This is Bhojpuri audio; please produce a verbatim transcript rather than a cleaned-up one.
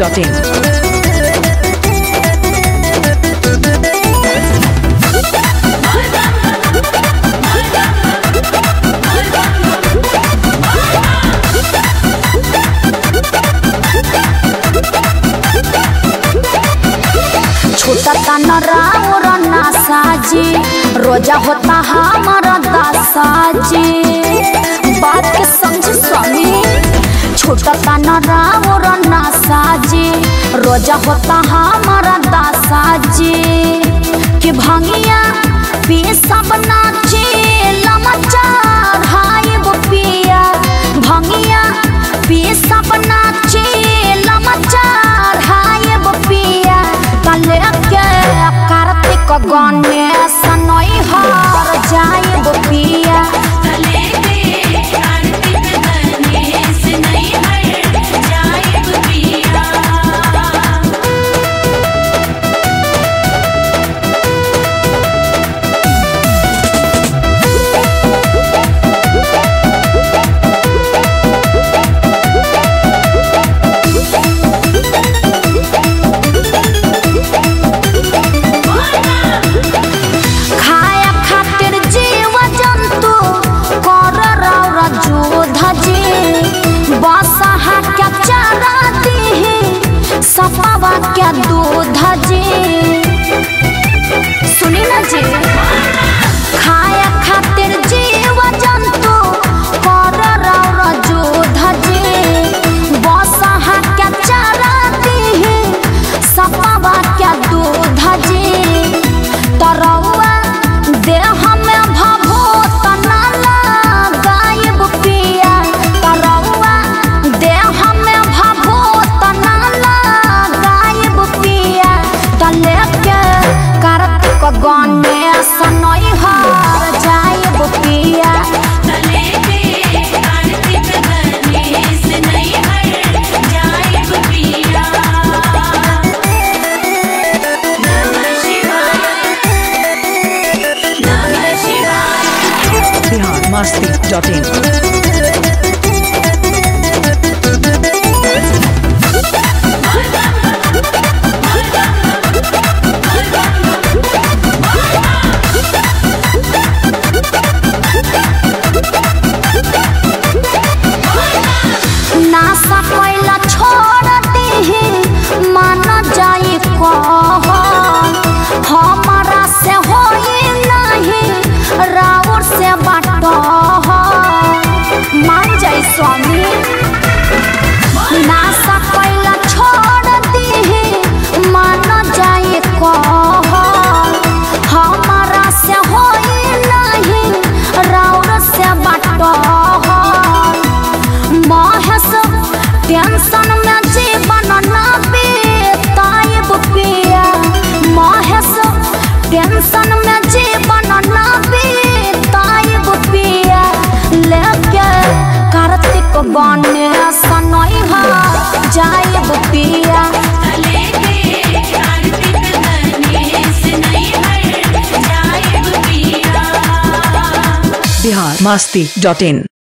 Dot in. छोटा तनरा और नासाजी रोजा होता हमारा दासाजी, बात के समझ स्वामी। छोटा तनरा और नासाजी रोजा होता हमारा दासाजी कि भंगिया पी सब नाचे लमचार हाय वो पिया। भंगिया पी सब नाचे लमचार हाय वो पिया। कले के कार्तिक गणेश नई हार जाए वो पिया। कले के कार्तिक गणेश नई हार जाए वो पिया। सपावा क्या दूध जी सुनी ना जी। खाया खातिर जीव जंतु कर रौर जी बसहा क्या चारा दी सपावा क्या दूध जी। तरौआ देह में भभूत नाला गायब पिया। तरौआ देह में भभूत नाला गणेश नई हार जाए वो पिया। कले के कार्तिक गणेश नई हार जाए वो पिया। नमः शिवाय नमः शिवाय। Bihar Masti dot in. हमारा से होई नहीं राउर से बाटो मान जाई स्वामी। नासा कैला छोड़ दी मान जाई कह। हमारा से होई नहीं राउर से बाटो महेश टेंशन में जीवन ना बीताए पिया। महेश टेंशन में जीवन ना बीताए पिया। लेके कार्तिक गणेश नई हार जाए पिया। कले के कार्तिक गणेश नई हार जाए वो पिया। बिहार मस्ती डॉट इन।